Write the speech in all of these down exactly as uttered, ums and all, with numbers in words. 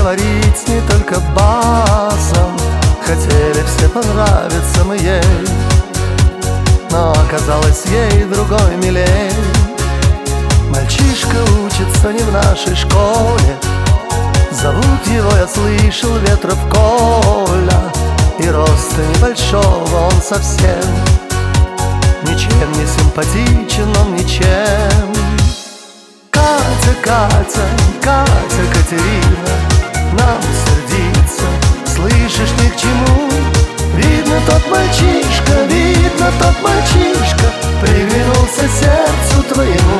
говорить не только басом. Хотели все понравиться мы ей, но оказалось ей другой милей. Мальчишка учится не в нашей школе, зовут его, я слышал, Ветров Коля. И роста небольшого он совсем, ничем не симпатичен он, ничем. Катя, Катя, Катя, Катерина нам сердиться, слышишь, ни к чему. Видно, тот мальчишка, видно, тот мальчишка приглянулся сердцу твоему.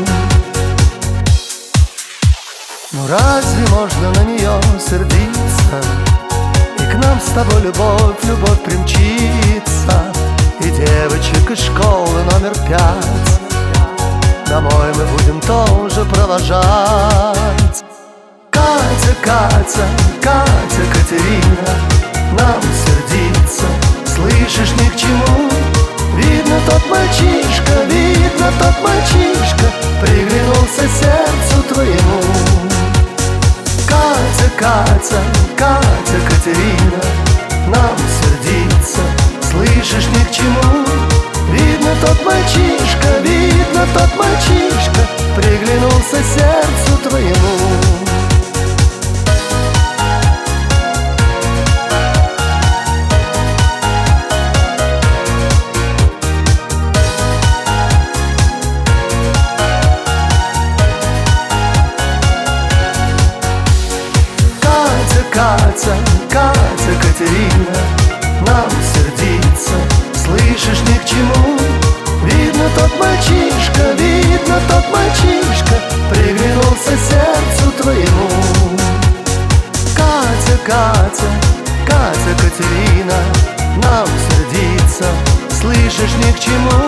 Ну разве можно на нее сердиться? И к нам с тобой любовь, любовь примчится. И девочек из школы номер пять домой мы будем тоже провожать. Катя, Катя, Катя, Катерина нам сердиться, слышишь, ни к чему. Видно, тот мальчишка, видно, тот мальчишка приглянулся сердцу твоему. Катя, Катя, Катя, Катерина нам сердиться, слышишь, ни к чему. Видно, тот мальчишка, видно, тот мальчишка приглянулся сердцу твоему. Катя, Катя, Катерина нам сердиться, слышишь, ни к чему. Видно, тот мальчишка, видно, тот мальчишка приглянулся сердцу твоему. Катя, Катя, Катя, Катерина нам сердиться, слышишь, ни к чему.